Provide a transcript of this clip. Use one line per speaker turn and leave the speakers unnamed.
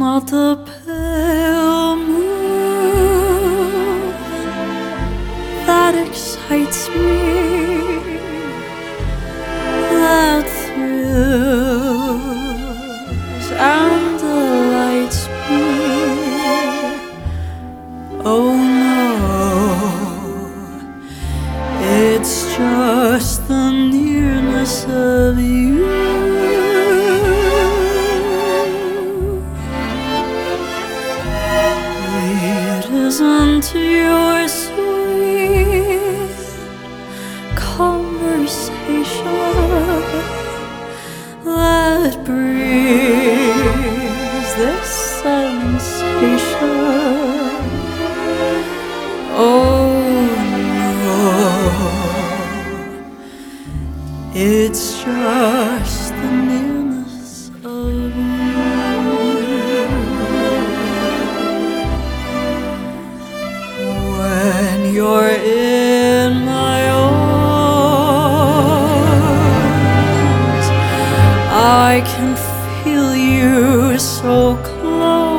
not the pale moon that excites me, that thrills and delights me. Oh no, it's just the nearness of you. It isn't your sweet conversation that breeds this sensation. Oh no, it's just the nearness of you. When you're in my arms, I can feel you so close.